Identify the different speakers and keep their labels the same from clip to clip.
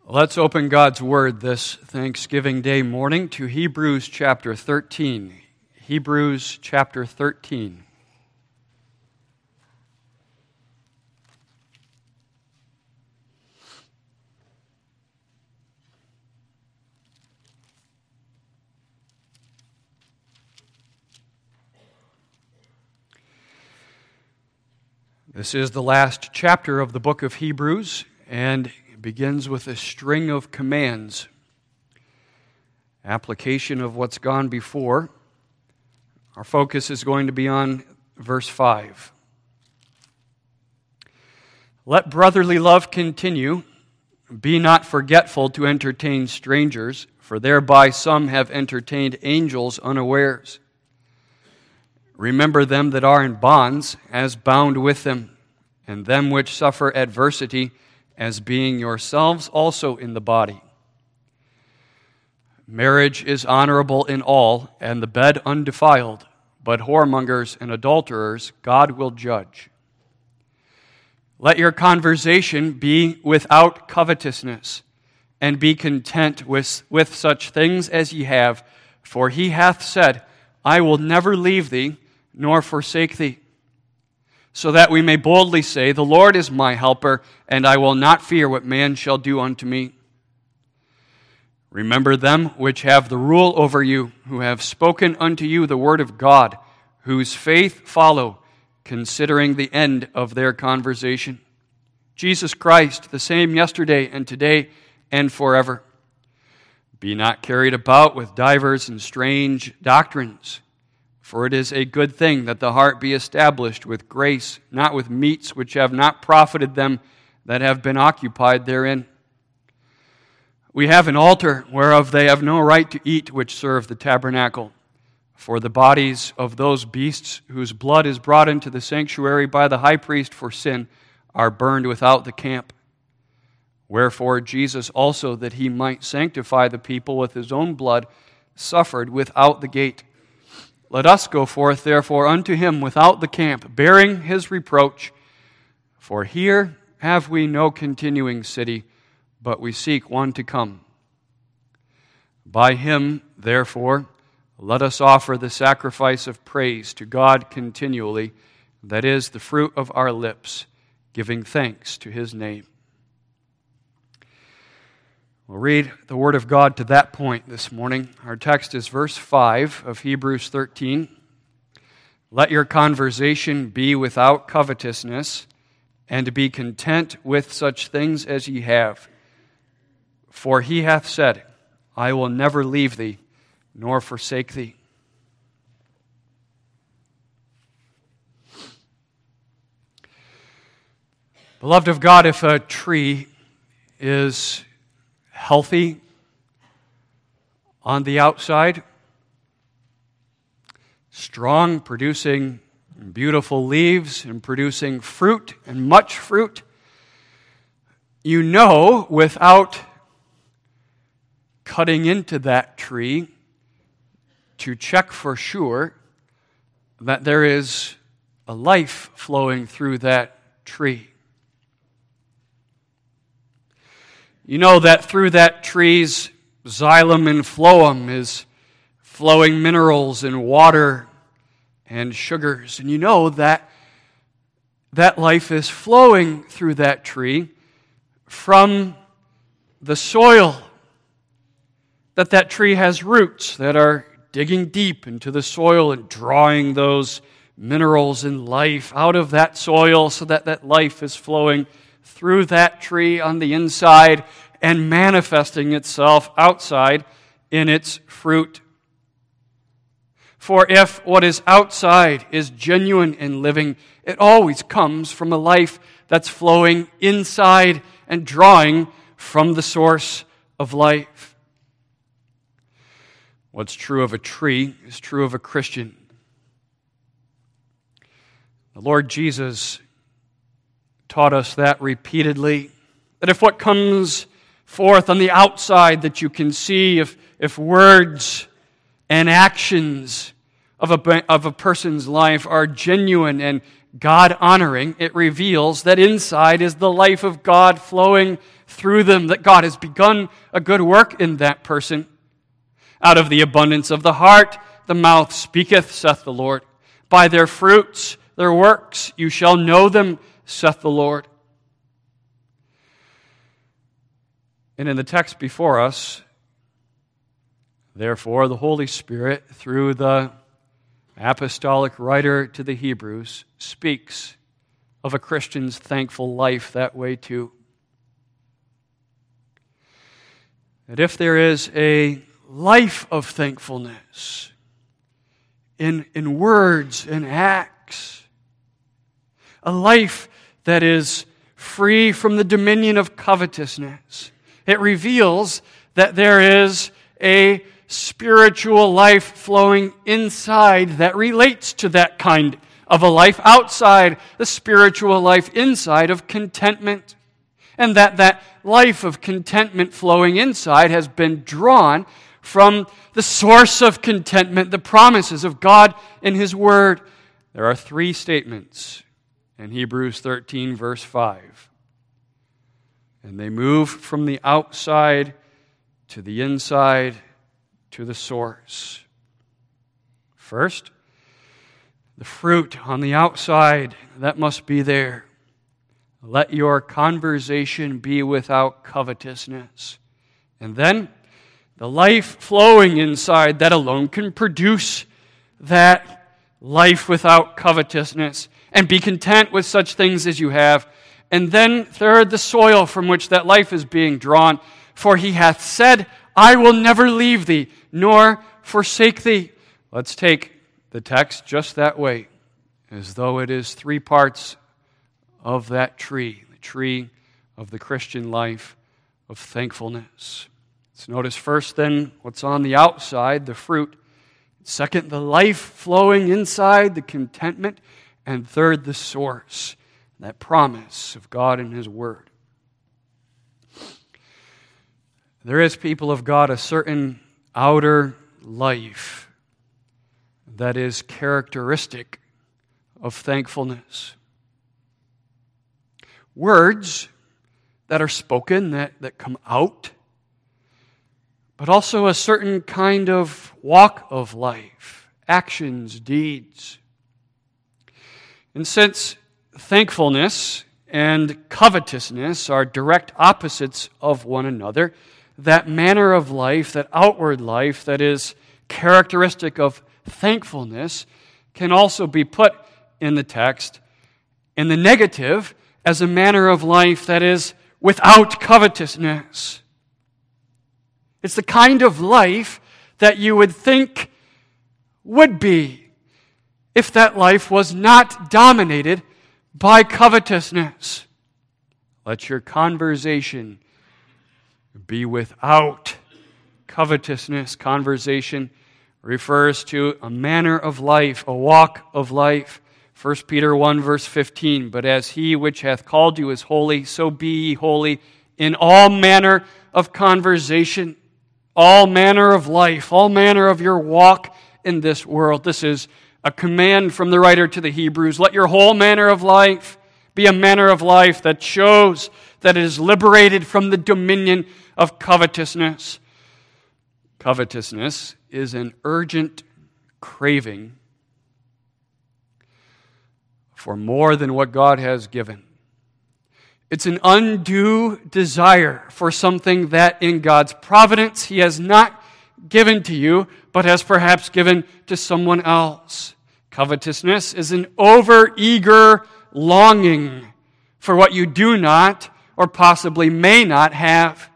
Speaker 1: Let's open God's Word this Thanksgiving Day morning to Hebrews chapter 13. Hebrews chapter 13. This is the last chapter of the book of Hebrews, and it begins with a string of commands. Application of what's gone before. Our focus is going to be on verse 5. Let brotherly love continue. Be not forgetful to entertain strangers, for thereby some have entertained angels unawares. Remember them that are in bonds, as bound with them, and them which suffer adversity, as being yourselves also in the body. Marriage is honorable in all, and the bed undefiled, but whoremongers and adulterers God will judge. Let your conversation be without covetousness, and be content with such things as ye have, for he hath said, I will never leave thee, nor forsake thee. So that we may boldly say, the Lord is my helper, and I will not fear what man shall do unto me. Remember them which have the rule over you, who have spoken unto you the word of God, whose faith follow, considering the end of their conversation. Jesus Christ, the same yesterday and today and forever. Be not carried about with divers and strange doctrines, for it is a good thing that the heart be established with grace, not with meats which have not profited them that have been occupied therein. We have an altar whereof they have no right to eat which serve the tabernacle. For the bodies of those beasts whose blood is brought into the sanctuary by the high priest for sin are burned without the camp. Wherefore Jesus also, that he might sanctify the people with his own blood, suffered without the gate. Let us go forth, therefore, unto him without the camp, bearing his reproach. For here have we no continuing city, but we seek one to come. By him, therefore, let us offer the sacrifice of praise to God continually, that is, the fruit of our lips, giving thanks to his name. We'll read the Word of God to that point this morning. Our text is verse 5 of Hebrews 13. Let your conversation be without covetousness, and be content with such things as ye have. For he hath said, I will never leave thee, nor forsake thee. Beloved of God, if a tree is healthy on the outside, strong, producing beautiful leaves and producing fruit and much fruit, you know without cutting into that tree to check for sure that there is a life flowing through that tree. You know that through that tree's xylem and phloem is flowing minerals and water and sugars. And you know that that life is flowing through that tree from the soil, that tree has roots that are digging deep into the soil and drawing those minerals and life out of that soil so that that life is flowing through that tree on the inside and manifesting itself outside in its fruit. For if what is outside is genuine and living, it always comes from a life that's flowing inside and drawing from the source of life. What's true of a tree is true of a Christian. The Lord Jesus taught us that repeatedly, that if what comes forth on the outside that you can see, if words and actions of a person's life are genuine God-honoring. It reveals that inside is the life of God flowing through them, that God has begun a good work in that person. Out of the abundance of the heart, the mouth speaketh, saith the Lord. By their fruits, their works, you shall know them, saith the Lord. And in the text before us, therefore, the Holy Spirit, through the apostolic writer to the Hebrews, speaks of a Christian's thankful life that way too. That if there is a life of thankfulness in words and acts, a life that is free from the dominion of covetousness, it reveals that there is a spiritual life flowing inside that relates to that kind of a life outside the spiritual life inside of contentment. And that life of contentment flowing inside has been drawn from the source of contentment, the promises of God in His Word. There are 3 statements in Hebrews 13, verse 5. And they move from the outside to the inside to the source. First, the fruit on the outside, that must be there. Let your conversation be without covetousness. And then, the life flowing inside, that alone can produce that life without covetousness. And be content with such things as you have. And then, third, the soil from which that life is being drawn. For He hath said, I will never leave thee, nor forsake thee. Let's take the text just that way, as though it is 3 parts of that tree, the tree of the Christian life of thankfulness. Let's notice first then what's on the outside, the fruit. Second, the life flowing inside, the contentment. And third, the source, that promise of God in His Word. There is, people of God, a certain outer life that is characteristic of thankfulness. Words that are spoken, that come out, but also a certain kind of walk of life, actions, deeds. And since thankfulness and covetousness are direct opposites of one another, that manner of life, that outward life that is characteristic of thankfulness can also be put in the text in the negative as a manner of life that is without covetousness. It's the kind of life that you would think would be if that life was not dominated by covetousness. Let your conversation be without covetousness. Conversation refers to a manner of life, a walk of life. 1 Peter 1, verse 15, but as He which hath called you is holy, so be ye holy in all manner of conversation, all manner of life, all manner of your walk in this world. This is a command from the writer to the Hebrews. Let your whole manner of life be a manner of life that shows that it is liberated from the dominion of covetousness. Covetousness is an urgent craving for more than what God has given. It's an undue desire for something that in God's providence He has not given to you, but has perhaps given to someone else. Covetousness is an over-eager longing for what you do not or possibly may not have.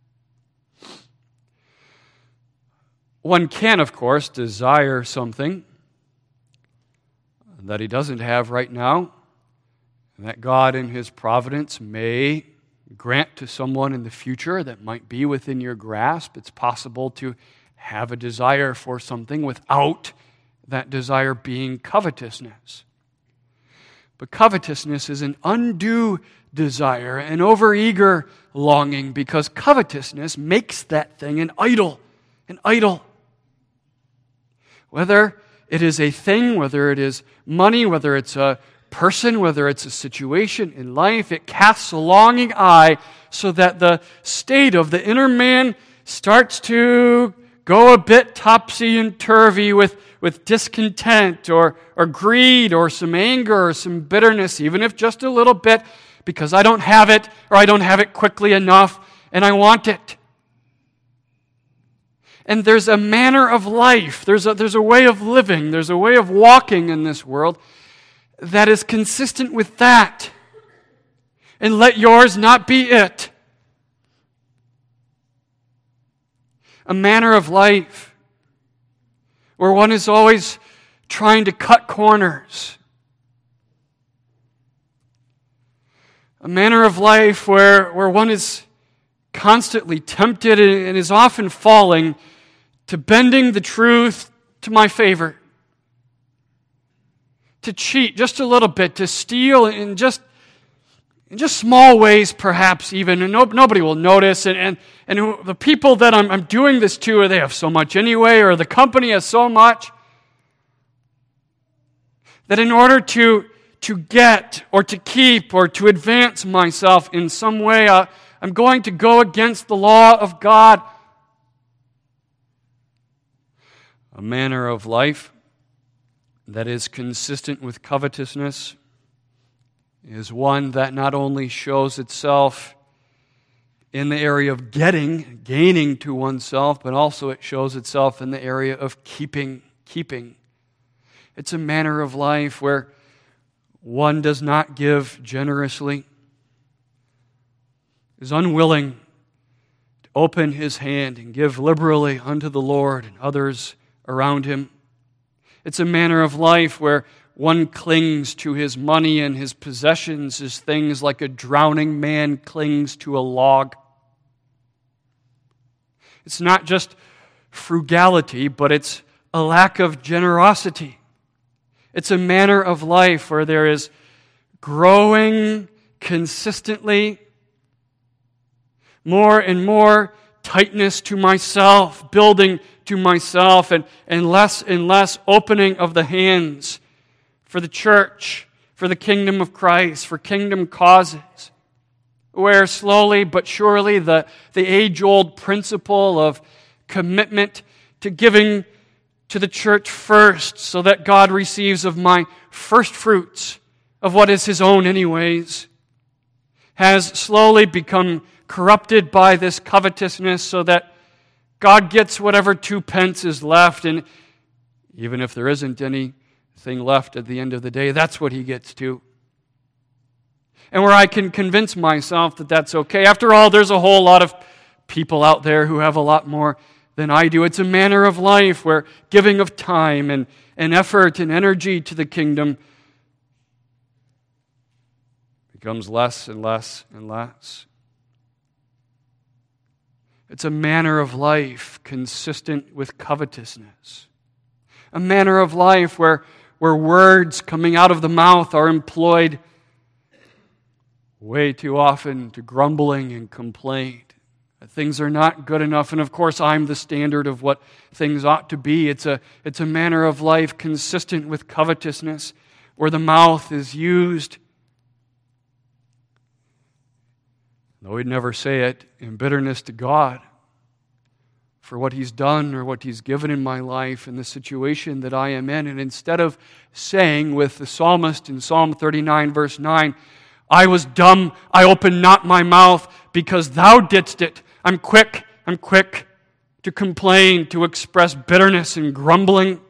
Speaker 1: One can, of course, desire something that he doesn't have right now, and that God in His providence may grant to someone in the future that might be within your grasp. It's possible to have a desire for something without that desire being covetousness. But covetousness is an undue desire, an overeager longing, because covetousness makes that thing an idol. An idol. Whether it is a thing, whether it is money, whether it's a person, whether it's a situation in life, it casts a longing eye so that the state of the inner man starts to go a bit topsy and turvy with discontent or greed or some anger or some bitterness, even if just a little bit, because I don't have it or I don't have it quickly enough and I want it. And there's a manner of life, there's a way of living, there's a way of walking in this world that is consistent with that. And let yours not be it. A manner of life where one is always trying to cut corners. A manner of life where one is constantly tempted and is often falling to bending the truth to my favor. To cheat just a little bit, to steal in just small ways perhaps even, and nobody will notice, and the people that I'm doing this to, they have so much anyway, or the company has so much, that in order to get or to keep or to advance myself in some way, I'm going to go against the law of God. A manner of life that is consistent with covetousness is one that not only shows itself in the area of gaining to oneself, but also it shows itself in the area of keeping. It's a manner of life where one does not give generously, is unwilling to open his hand and give liberally unto the Lord and others around him. It's a manner of life where one clings to his money and his possessions as things like a drowning man clings to a log. It's not just frugality, but it's a lack of generosity. It's a manner of life where there is growing consistently more and more tightness to myself, building to myself, and less opening of the hands for the church, for the kingdom of Christ, for kingdom causes, where slowly but surely the age-old principle of commitment to giving to the church first so that God receives of my first fruits of what is His own anyways, has slowly become corrupted by this covetousness so that God gets whatever 2 pence is left, and even if there isn't anything left at the end of the day, that's what He gets to. And where I can convince myself that that's okay. After all, there's a whole lot of people out there who have a lot more than I do. It's a manner of life where giving of time and effort and energy to the kingdom becomes less and less and less. It's a manner of life consistent with covetousness. A manner of life where words coming out of the mouth are employed way too often to grumbling and complaint. That things are not good enough, and of course I'm the standard of what things ought to be. It's a manner of life consistent with covetousness, where the mouth is used, though we'd never say it, in bitterness to God for what He's done or what He's given in my life and the situation that I am in. And instead of saying with the psalmist in Psalm 39 verse 9, I was dumb, I opened not my mouth because Thou didst it. I'm quick to complain, to express bitterness and grumbling.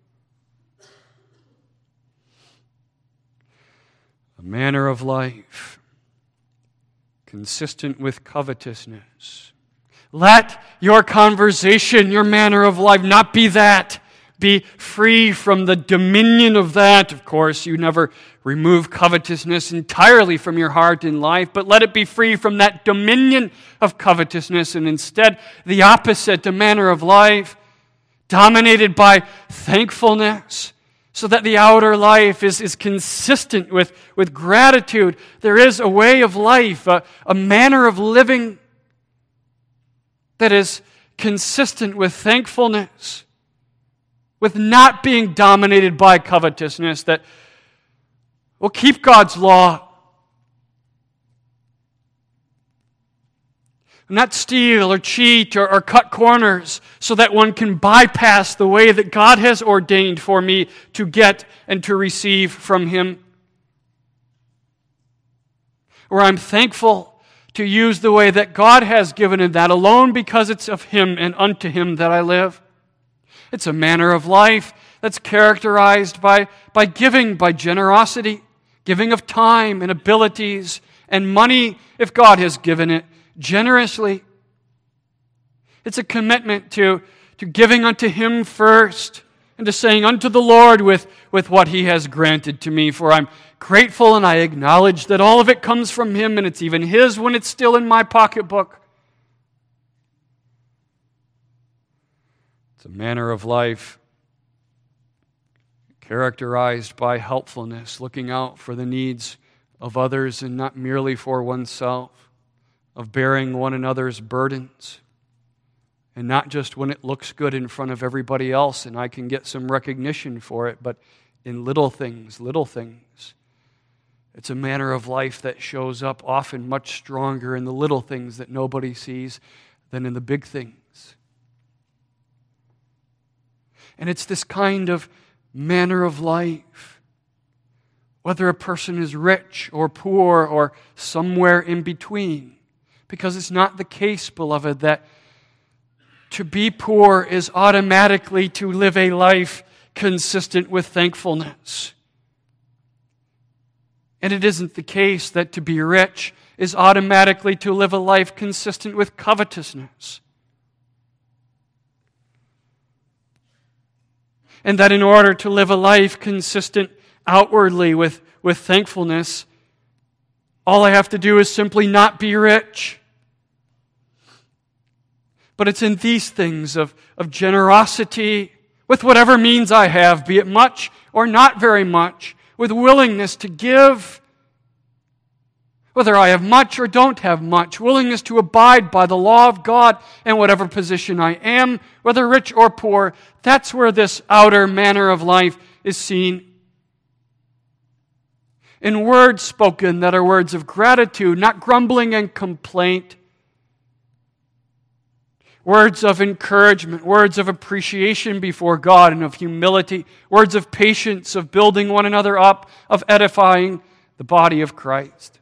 Speaker 1: A manner of life consistent with covetousness. Let your conversation, your manner of life, not be that. Be free from the dominion of that. Of course, you never remove covetousness entirely from your heart in life, but let it be free from that dominion of covetousness, and instead the opposite, a manner of life dominated by thankfulness, so that the outer life is consistent with gratitude. There is a way of life, a manner of living that is consistent with thankfulness, with not being dominated by covetousness, that will keep God's law. Not steal or cheat or cut corners so that one can bypass the way that God has ordained for me to get and to receive from Him. Where I'm thankful to use the way that God has given, and that alone because it's of Him and unto Him that I live. It's a manner of life that's characterized by giving, by generosity, giving of time and abilities and money if God has given it generously. It's a commitment to giving unto Him first and to saying unto the Lord with what He has granted to me. For I'm grateful and I acknowledge that all of it comes from Him and it's even His when it's still in my pocketbook. It's a manner of life characterized by helpfulness, looking out for the needs of others and not merely for oneself, of bearing one another's burdens, and not just when it looks good in front of everybody else and I can get some recognition for it, but in little things. It's a manner of life that shows up often much stronger in the little things that nobody sees than in the big things. And it's this kind of manner of life, whether a person is rich or poor or somewhere in between. Because it's not the case, beloved, that to be poor is automatically to live a life consistent with thankfulness. And it isn't the case that to be rich is automatically to live a life consistent with covetousness. And that in order to live a life consistent outwardly with thankfulness, all I have to do is simply not be rich. But it's in these things of generosity, with whatever means I have, be it much or not very much, with willingness to give, whether I have much or don't have much, willingness to abide by the law of God in whatever position I am, whether rich or poor. That's where this outer manner of life is seen. In words spoken that are words of gratitude, not grumbling and complaint. Words of encouragement, words of appreciation before God and of humility, words of patience, of building one another up, of edifying the body of Christ.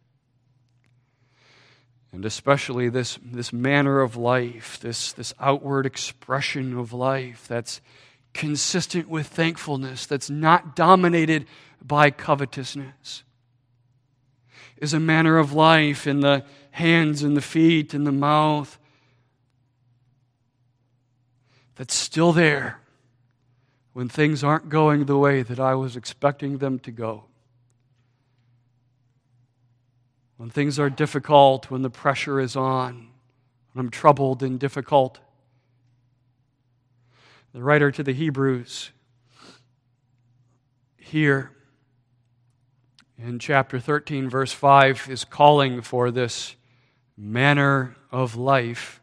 Speaker 1: And especially this manner of life, this outward expression of life that's consistent with thankfulness, that's not dominated by covetousness, is a manner of life in the hands and the feet and the mouth that's still there when things aren't going the way that I was expecting them to go. When things are difficult, when the pressure is on, when I'm troubled and difficult. The writer to the Hebrews here in chapter 13, verse 5, is calling for this manner of life,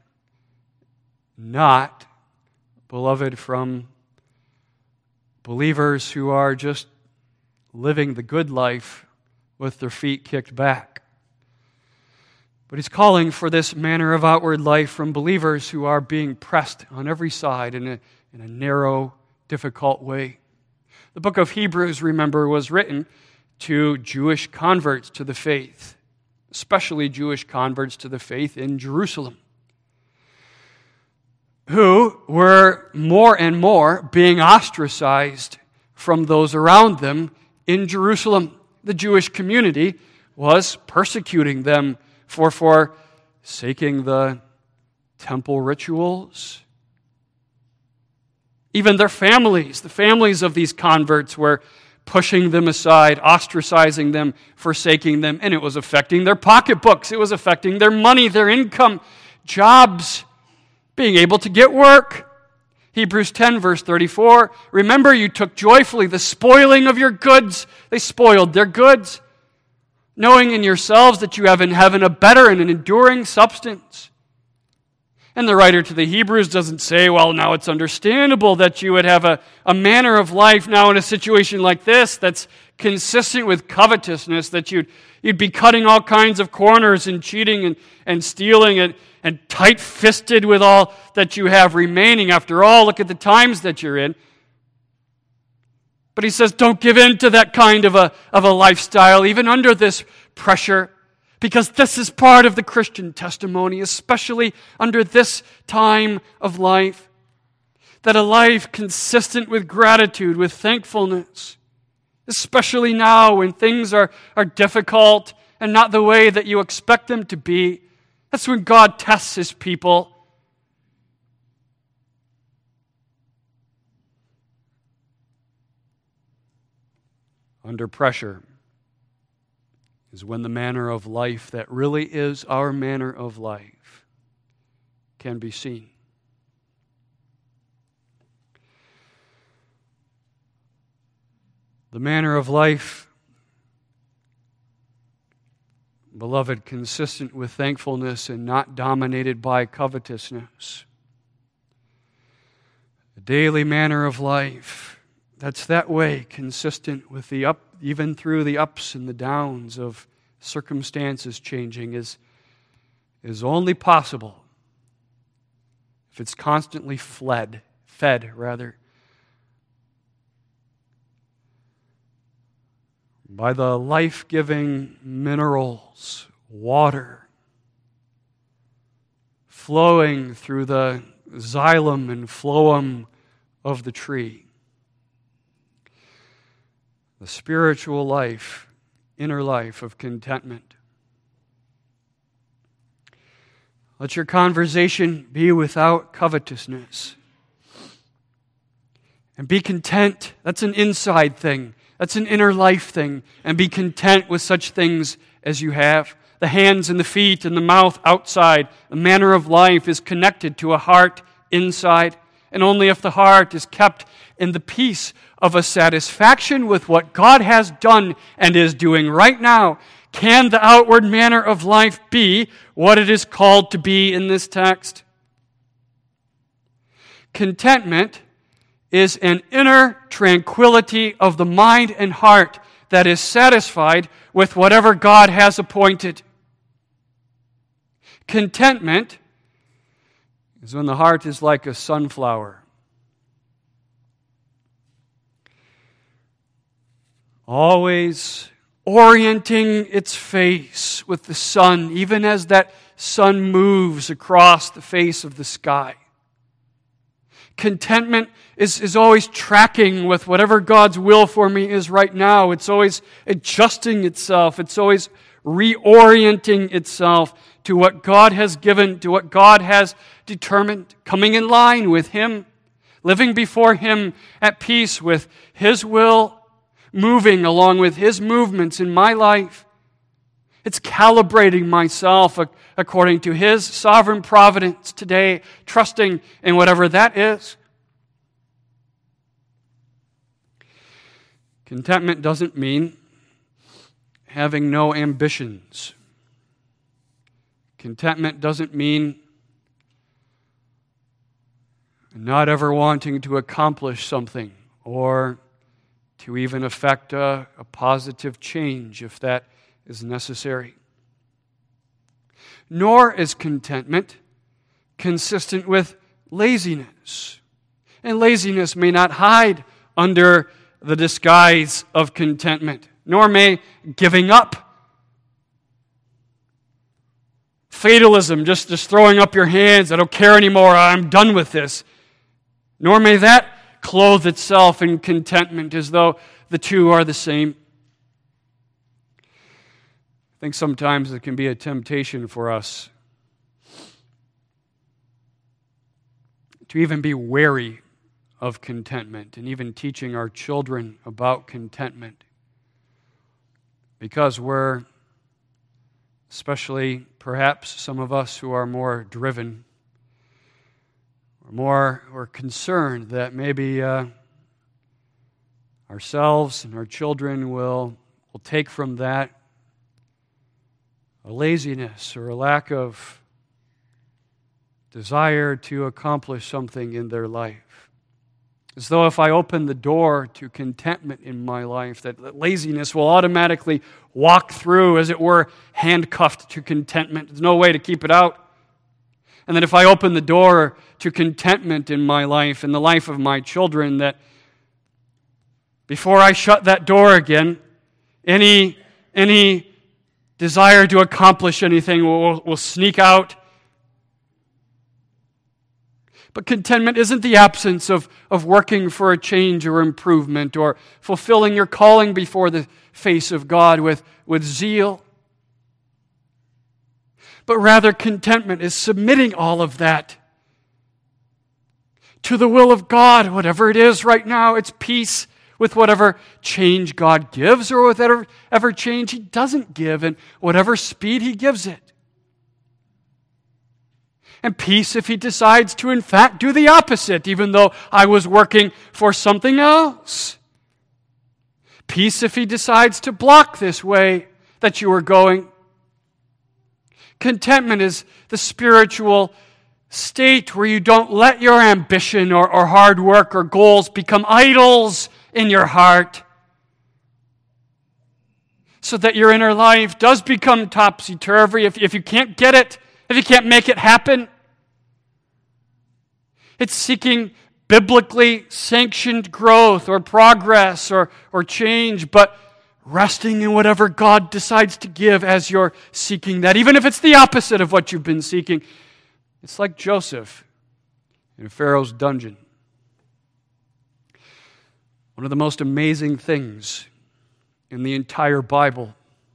Speaker 1: not, beloved, from believers who are just living the good life with their feet kicked back. But he's calling for this manner of outward life from believers who are being pressed on every side in a narrow, difficult way. The book of Hebrews, remember, was written to Jewish converts to the faith, especially Jewish converts to the faith in Jerusalem, who were more and more being ostracized from those around them in Jerusalem. The Jewish community was persecuting them for forsaking the temple rituals. Even their families, the families of these converts, were pushing them aside, ostracizing them, forsaking them, and it was affecting their pocketbooks. It was affecting their money, their income, jobs, being able to get work. Hebrews 10, verse 34, remember you took joyfully the spoiling of your goods. They spoiled their goods, knowing in yourselves that you have in heaven a better and an enduring substance. And the writer to the Hebrews doesn't say, well, now it's understandable that you would have a manner of life now in a situation like this that's consistent with covetousness, that you'd be cutting all kinds of corners and cheating and stealing and tight-fisted with all that you have remaining. After all, look at the times that you're in. But he says, don't give in to that kind of a lifestyle, even under this pressure. Because this is part of the Christian testimony, especially under this time of life. That a life consistent with gratitude, with thankfulness, especially now when things are difficult and not the way that you expect them to be. That's when God tests His people. Under pressure is when the manner of life that really is our manner of life can be seen. The manner of life, beloved, consistent with thankfulness and not dominated by covetousness. The daily manner of life that's that way, consistent with even through the ups and the downs of circumstances changing, is only possible if it's constantly fed by the life-giving minerals, water, flowing through the xylem and phloem of the tree. The spiritual life, inner life of contentment. Let your conversation be without covetousness. And be content. That's an inside thing. That's an inner life thing. And be content with such things as you have. The hands and the feet and the mouth outside. The manner of life is connected to a heart inside. And only if the heart is kept in the peace of a satisfaction with what God has done and is doing right now, can the outward manner of life be what it is called to be in this text. Contentment is an inner tranquility of the mind and heart that is satisfied with whatever God has appointed. Contentment is when the heart is like a sunflower, always orienting its face with the sun, even as that sun moves across the face of the sky. Contentment is always tracking with whatever God's will for me is right now. It's always adjusting itself. It's always reorienting itself to what God has given, to what God has determined, coming in line with Him, living before Him at peace with His will, moving along with His movements in my life. It's calibrating myself according to His sovereign providence today, trusting in whatever that is. Contentment doesn't mean having no ambitions. Contentment doesn't mean not ever wanting to accomplish something or to even affect a positive change if that is necessary. Nor is contentment consistent with laziness. And laziness may not hide under the disguise of contentment, nor may giving up. Fatalism, just throwing up your hands, I don't care anymore, I'm done with this. Nor may that clothe itself in contentment as though the two are the same. I think sometimes it can be a temptation for us to even be wary of contentment and even teaching our children about contentment, because we're, especially perhaps some of us who are more driven, we're concerned that maybe ourselves and our children will take from that a laziness or a lack of desire to accomplish something in their life. As though if I open the door to contentment in my life, that laziness will automatically walk through, as it were, handcuffed to contentment. There's no way to keep it out. And that if I open the door to contentment in my life, in the life of my children, that before I shut that door again, any desire to accomplish anything will sneak out. But contentment isn't the absence of working for a change or improvement or fulfilling your calling before the face of God with zeal. But rather, contentment is submitting all of that to the will of God, whatever it is right now. It's peace with whatever change God gives or with whatever change He doesn't give and whatever speed He gives it. And peace if He decides to, in fact, do the opposite, even though I was working for something else. Peace if He decides to block this way that you are going. Contentment is the spiritual state where you don't let your ambition or hard work or goals become idols in your heart, so that your inner life does become topsy-turvy if you can't get it, if you can't make it happen. It's seeking biblically sanctioned growth or progress or change, but resting in whatever God decides to give as you're seeking that, even if it's the opposite of what you've been seeking. It's like Joseph in Pharaoh's dungeon. One of the most amazing things in the entire Bible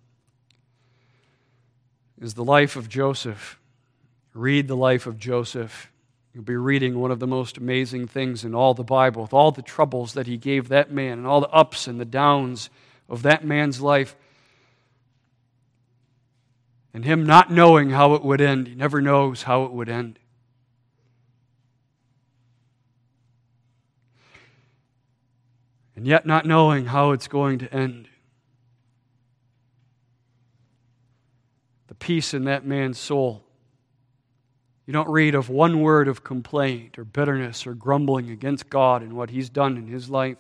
Speaker 1: is the life of Joseph. Read the life of Joseph. You'll be reading one of the most amazing things in all the Bible, with all the troubles that he gave that man and all the ups and the downs of that man's life. And him not knowing how it would end. He never knows how it would end. And yet not knowing how it's going to end. The peace in that man's soul. You don't read of one word of complaint or bitterness or grumbling against God and what He's done in his life.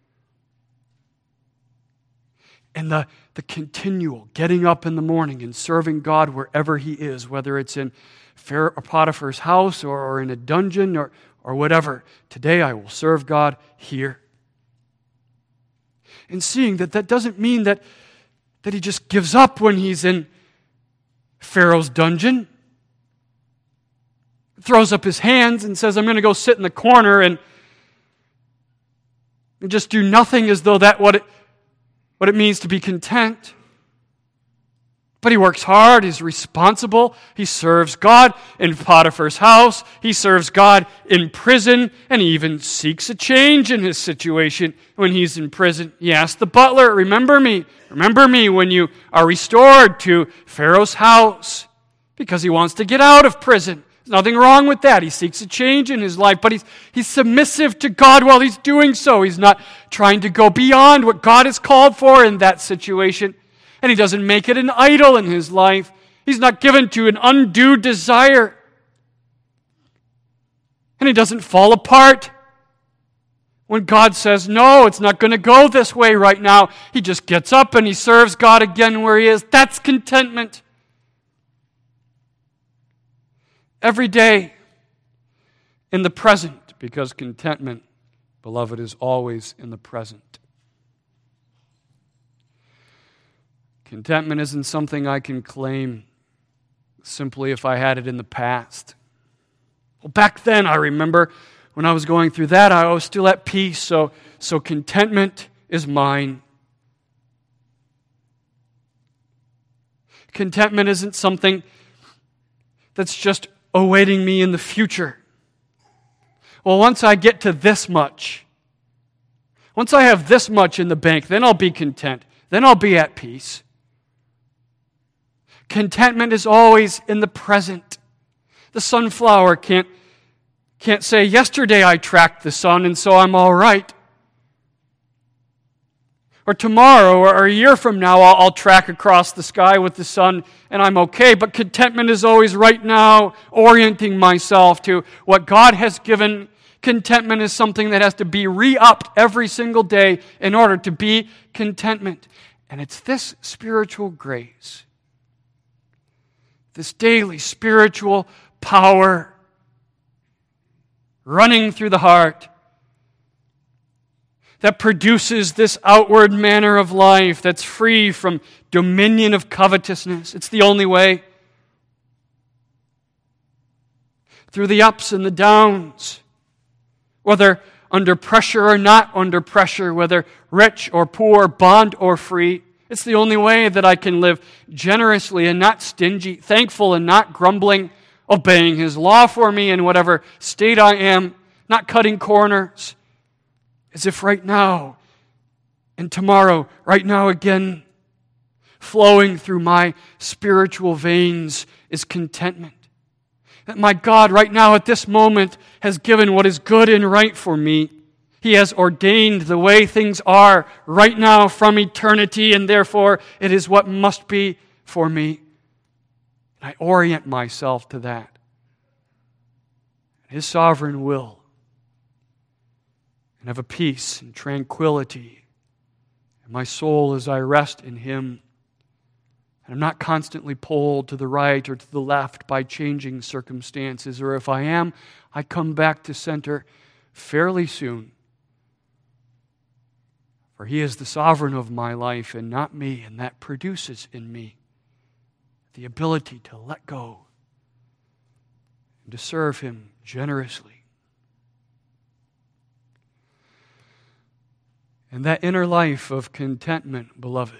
Speaker 1: And the continual getting up in the morning and serving God wherever He is, whether it's in Potiphar's house or in a dungeon or whatever. Today I will serve God here. And seeing that doesn't mean that he just gives up when he's in Pharaoh's dungeon. Throws up his hands and says, I'm going to go sit in the corner and just do nothing, as though that's what it means to be content. But he works hard, he's responsible, he serves God in Potiphar's house, he serves God in prison, and he even seeks a change in his situation when he's in prison. He asks the butler, remember me when you are restored to Pharaoh's house, because he wants to get out of prison. There's nothing wrong with that. He seeks a change in his life, but he's submissive to God while he's doing so. He's not trying to go beyond what God has called for in that situation. And he doesn't make it an idol in his life. He's not given to an undue desire. And he doesn't fall apart when God says, no, it's not going to go this way right now. He just gets up and he serves God again where he is. That's contentment. Every day in the present, because contentment, beloved, is always in the present. Contentment isn't something I can claim simply if I had it in the past. Well, back then, I remember when I was going through that, I was still at peace, so contentment is mine. Contentment isn't something that's just awaiting me in the future. Well, once I get to this much, once I have this much in the bank, then I'll be content. Then I'll be at peace. Contentment is always in the present. The sunflower can't say, yesterday I tracked the sun and so I'm all right. Or tomorrow or a year from now, I'll track across the sky with the sun and I'm okay. But contentment is always right now, orienting myself to what God has given. Contentment is something that has to be re-upped every single day in order to be contentment. And it's this spiritual grace, this daily spiritual power running through the heart, that produces this outward manner of life that's free from dominion of covetousness. It's the only way. Through the ups and the downs, whether under pressure or not under pressure, whether rich or poor, bond or free, it's the only way that I can live generously and not stingy, thankful and not grumbling, obeying His law for me in whatever state I am, not cutting corners. As if right now and tomorrow, right now again, flowing through my spiritual veins is contentment. That my God right now at this moment has given what is good and right for me. He has ordained the way things are right now from eternity, and therefore it is what must be for me. And I orient myself to that. His sovereign will. And have a peace and tranquility in my soul as I rest in Him. And I'm not constantly pulled to the right or to the left by changing circumstances, or if I am, I come back to center fairly soon. For He is the sovereign of my life and not me, and that produces in me the ability to let go and to serve Him generously. And that inner life of contentment, beloved,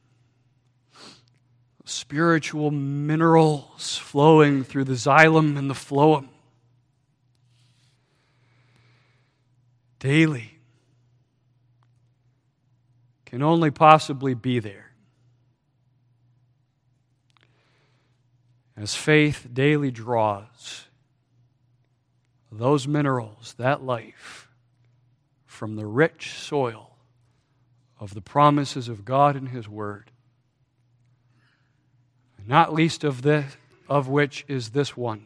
Speaker 1: spiritual minerals flowing through the xylem and the phloem, daily, can only possibly be there as faith daily draws those minerals, that life, from the rich soil of the promises of God and His Word, not least of which is this one: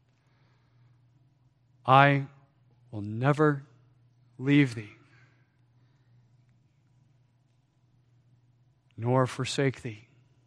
Speaker 1: I will never leave thee, nor forsake thee.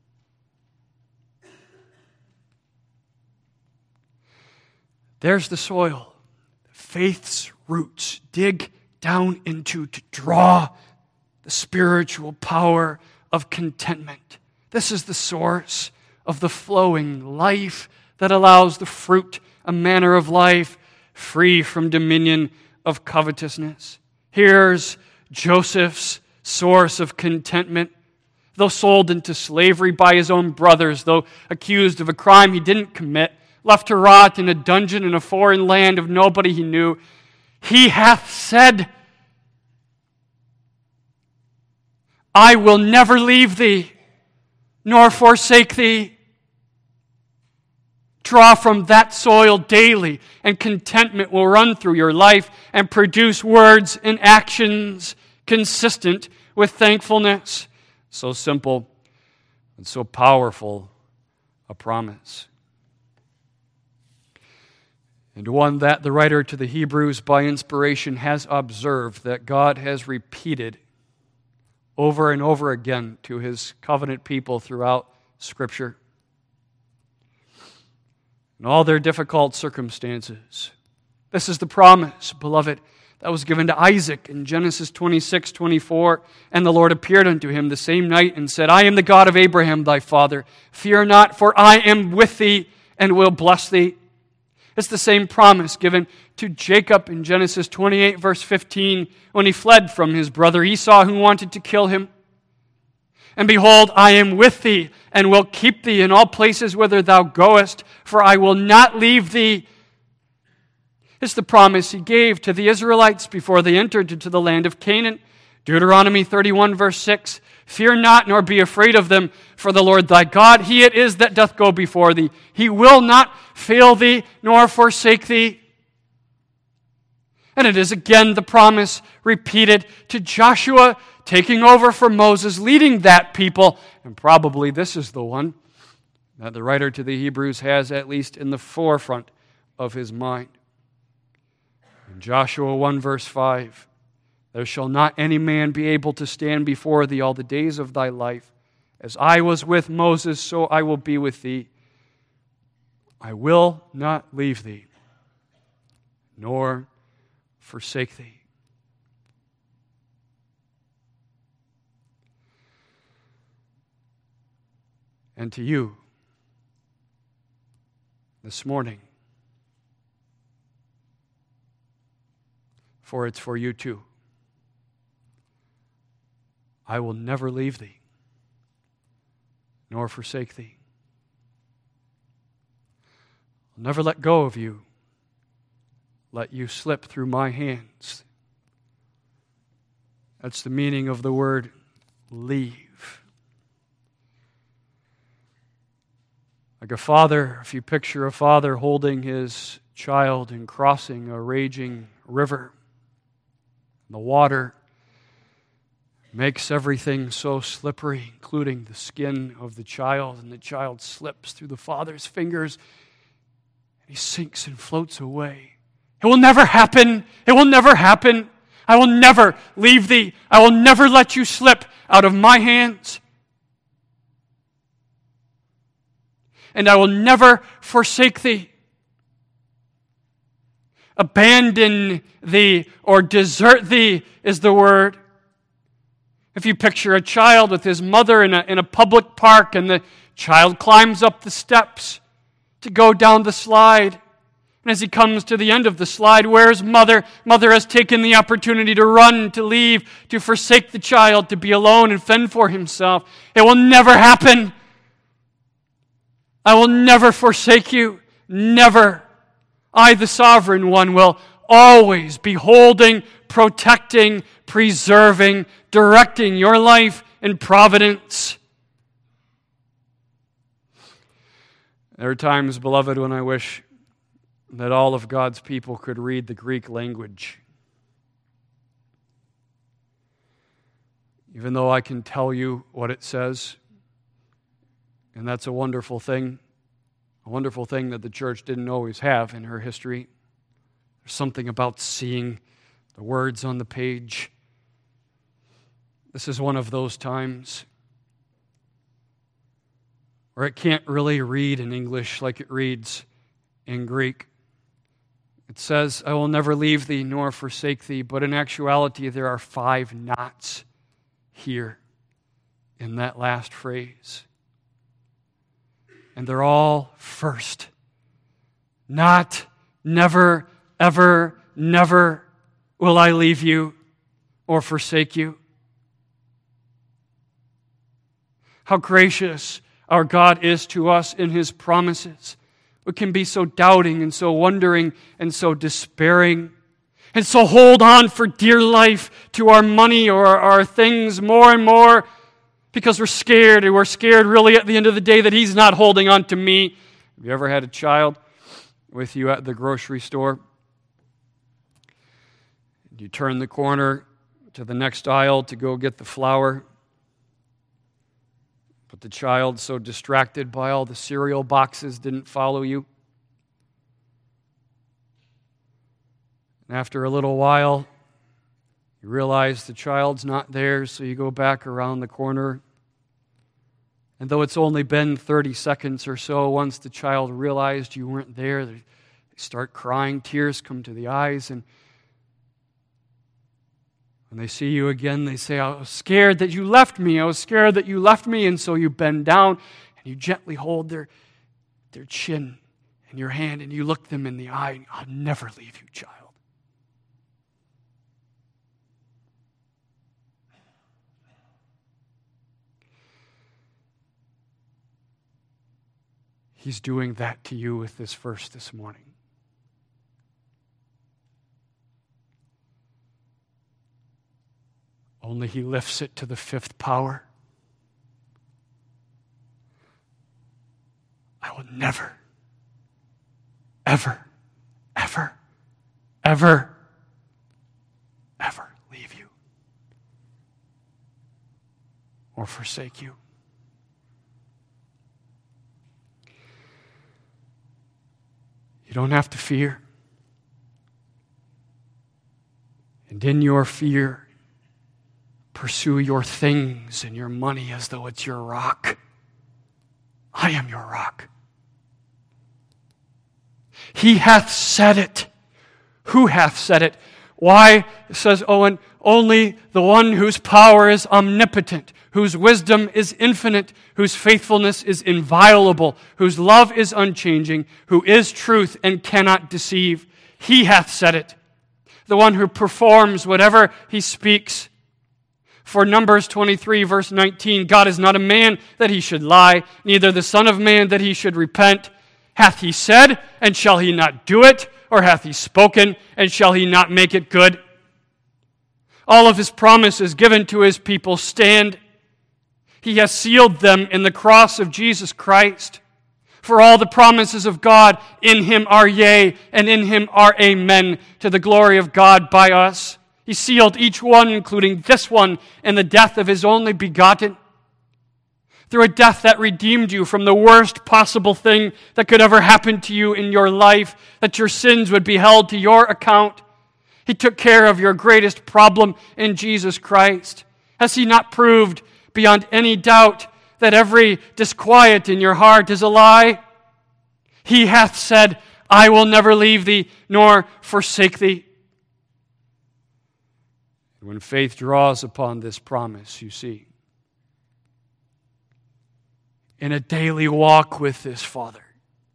Speaker 1: There's the soil faith's roots dig down into to draw the spiritual power of contentment. This is the source of the flowing life that allows the fruit, a manner of life, free from dominion of covetousness. Here's Joseph's source of contentment. Though sold into slavery by his own brothers, though accused of a crime he didn't commit, left to rot in a dungeon in a foreign land of nobody he knew, he hath said, I will never leave thee, nor forsake thee. Draw from that soil daily, and contentment will run through your life and produce words and actions consistent with thankfulness. So simple and so powerful a promise. And one that the writer to the Hebrews by inspiration has observed, that God has repeated over and over again to His covenant people throughout Scripture. In all their difficult circumstances. This is the promise, beloved, that was given to Isaac in Genesis 26:24. And the Lord appeared unto him the same night and said, I am the God of Abraham thy father. Fear not, for I am with thee and will bless thee. It's the same promise given to Jacob in Genesis 28, verse 15, when he fled from his brother Esau, who wanted to kill him. And behold, I am with thee, and will keep thee in all places whither thou goest, for I will not leave thee. It's the promise He gave to the Israelites before they entered into the land of Canaan. Deuteronomy 31, verse 6, Fear not, nor be afraid of them, for the Lord thy God, He it is that doth go before thee. He will not fail thee, nor forsake thee. And it is again the promise repeated to Joshua, taking over from Moses, leading that people. And probably this is the one that the writer to the Hebrews has at least in the forefront of his mind. In Joshua 1 verse 5, there shall not any man be able to stand before thee all the days of thy life. As I was with Moses, so I will be with thee. I will not leave thee, nor forsake thee. And to you, this morning, for it's for you too, I will never leave thee, nor forsake thee. I'll never let go of you, let you slip through my hands. That's the meaning of the word leave. Like a father, if you picture a father holding his child and crossing a raging river, the water makes everything so slippery, including the skin of the child, and the child slips through the father's fingers, and he sinks and floats away. It will never happen. It will never happen. I will never leave thee. I will never let you slip out of my hands. And I will never forsake thee. Abandon thee or desert thee is the word. If you picture a child with his mother in a public park, and the child climbs up the steps to go down the slide, and as he comes to the end of the slide, where's mother? Mother has taken the opportunity to run, to leave, to forsake the child, to be alone and fend for himself. It will never happen. I will never forsake you. Never. I, the sovereign one, will always be holding, protecting, preserving, directing your life in providence. There are times, beloved, when I wish that all of God's people could read the Greek language. Even though I can tell you what it says, and that's a wonderful thing that the church didn't always have in her history. There's something about seeing the words on the page. This is one of those times where it can't really read in English like it reads in Greek. It says, I will never leave thee nor forsake thee, but in actuality there are 5 nots here in that last phrase. And they're all first. Not, never, ever, never will I leave you or forsake you. How gracious our God is to us in His promises. We can be so doubting and so wondering and so despairing, and so hold on for dear life to our money or our things more and more because we're scared, and we're scared really at the end of the day that He's not holding on to me. Have you ever had a child with you at the grocery store? You turn the corner to the next aisle to go get the flour, but the child, so distracted by all the cereal boxes, didn't follow you. And after a little while, you realize the child's not there, so you go back around the corner. And though it's only been 30 seconds or so, once the child realized you weren't there, they start crying, tears come to the eyes, and when they see you again, they say, I was scared that you left me. I was scared that you left me. And so you bend down and you gently hold their chin in your hand and you look them in the eye. And, I'll never leave you, child. He's doing that to you with this verse this morning. Only He lifts it to the 5th power. I will never, ever, ever, ever ever leave you or forsake you. You don't have to fear. And in your fear, pursue your things and your money as though it's your rock. I am your rock. He hath said it. Who hath said it? Why, says Owen, only the one whose power is omnipotent, whose wisdom is infinite, whose faithfulness is inviolable, whose love is unchanging, who is truth and cannot deceive. He hath said it. The one who performs whatever he speaks. For Numbers 23, verse 19, God is not a man that he should lie, neither the Son of Man that he should repent. Hath he said, and shall he not do it? Or hath he spoken, and shall he not make it good? All of his promises given to his people stand. He has sealed them in the cross of Jesus Christ. For all the promises of God in him are yea, and in him are amen, to the glory of God by us. He sealed each one, including this one, in the death of his only begotten. Through a death that redeemed you from the worst possible thing that could ever happen to you in your life, that your sins would be held to your account. He took care of your greatest problem in Jesus Christ. Has he not proved beyond any doubt that every disquiet in your heart is a lie? He hath said, I will never leave thee nor forsake thee. When faith draws upon this promise, you see, in a daily walk with this Father,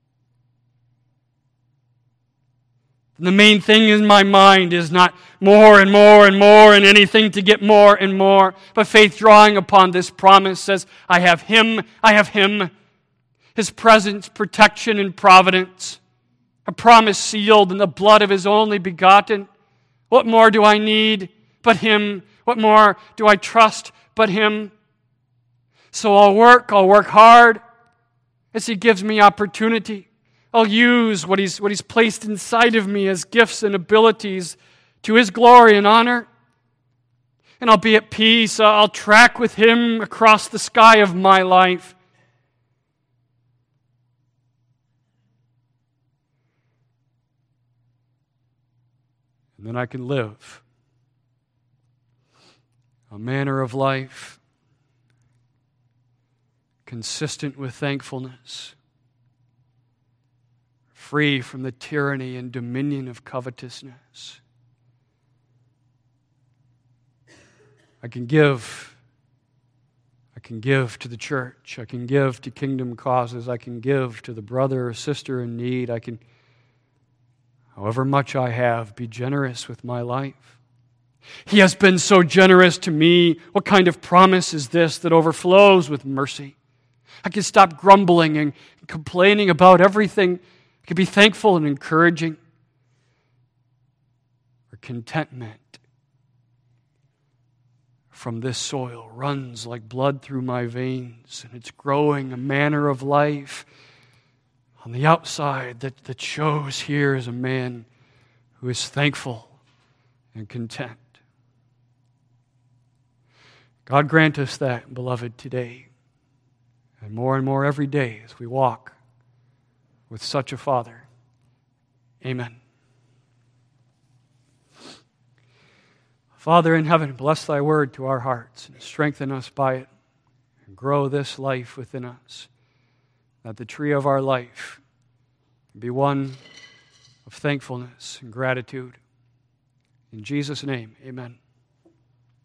Speaker 1: the main thing in my mind is not more and more and more and anything to get more and more, but faith drawing upon this promise says, I have Him, His presence, protection, and providence, a promise sealed in the blood of His only begotten. What more do I need but Him? What more do I trust but Him? So I'll work hard as He gives me opportunity. I'll use what He's placed inside of me as gifts and abilities to His glory and honor. And I'll be at peace. I'll track with Him across the sky of my life. And then I can live a manner of life consistent with thankfulness, free from the tyranny and dominion of covetousness. I can give to the church. I can give to kingdom causes. I can give to the brother or sister in need. I can, however much I have, be generous with my life. He has been so generous to me. What kind of promise is this that overflows with mercy? I can stop grumbling and complaining about everything. I can be thankful and encouraging. For contentment from this soil runs like blood through my veins, and it's growing a manner of life on the outside that shows here is a man who is thankful and content. God grant us that, beloved, today, and more every day as we walk with such a Father. Amen. Father in heaven, bless Thy word to our hearts and strengthen us by it and grow this life within us, that the tree of our life be one of thankfulness and gratitude. In Jesus' name, amen.